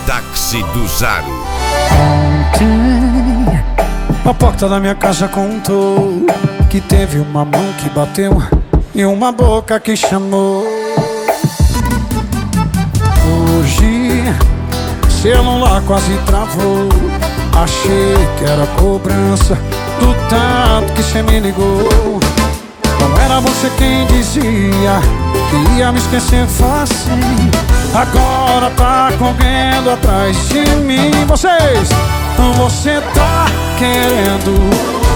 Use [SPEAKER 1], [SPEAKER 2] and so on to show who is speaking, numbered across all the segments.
[SPEAKER 1] Táxi do Zaro.
[SPEAKER 2] Ontem a porta da minha casa contou que teve uma mão que bateu e uma boca que chamou. Hoje celular quase travou. Achei que era cobrança do tanto que cê me ligou. Não era você quem dizia que ia me esquecer fácil. Agora tá correndo atrás de mim. Você tá querendo.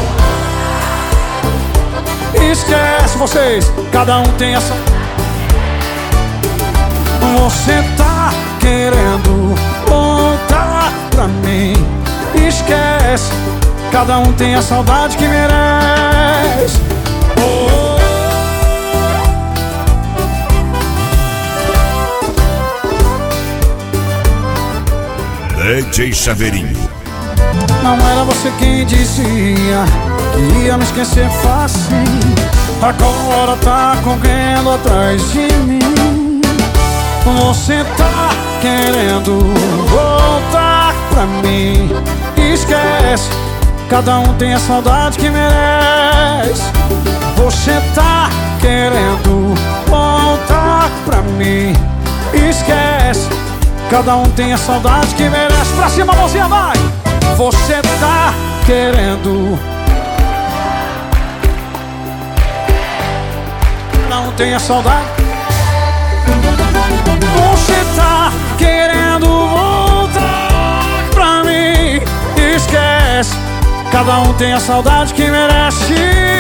[SPEAKER 2] Esquece vocês, cada um tem essa. Você tá querendo voltar pra mim. Esquece, cada um tem a saudade que merece.
[SPEAKER 1] DJ Chaveirinho.
[SPEAKER 2] Não era você quem dizia que ia me esquecer fácil. Agora tá correndo atrás de mim. Você tá querendo voltar pra mim. Esquece, cada um tem a saudade que merece. Você tá querendo voltar pra mim. Esquece, cada um tem a saudade que merece. Pra cima, mãozinha, vai! Você tá querendo. Não tem a saudade. Você tá querendo voltar pra mim. Esquece, cada um tem a saudade que merece.